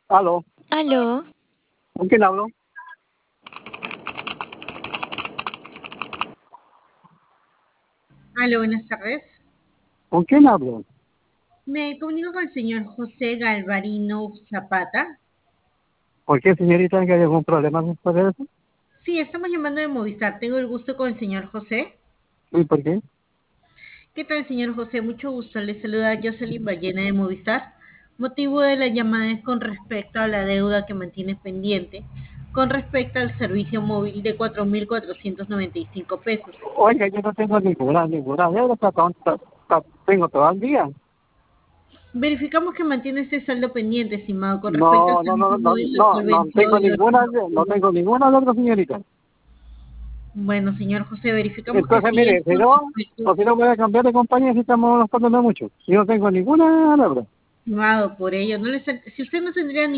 Aló, Aló, ¿con quién hablo? Aló, buenas tardes. ¿Con quién hablo? Me comunico con el señor José Galvarino Zapata. ¿Por qué, señorita, que hay algún problema después de eso? Sí, estamos llamando de Movistar. Tengo el gusto con el señor José. ¿Y por qué? ¿Qué tal, señor José? Mucho gusto. Le saluda Jocelyn Ballena de Movistar. Motivo de la llamada es con respecto a la deuda que mantiene pendiente, con respecto al servicio móvil de 4.495 pesos. Oiga, yo no tengo ninguna deuda, tengo todo el día. Verificamos que mantiene este saldo pendiente, estimado, con respecto al No, no, no, servicio no, móvil, el no, cual venció el 8 de no octubre. tengo ninguna deuda, señorita. Bueno, señor José, verificamos que Entonces, sí mire, es si con no, respecto, o si no me voy a cambiar de compañía si estamos gastando mucho. Yo no tengo ninguna deuda. estimado, por ello. No les, si usted no tendría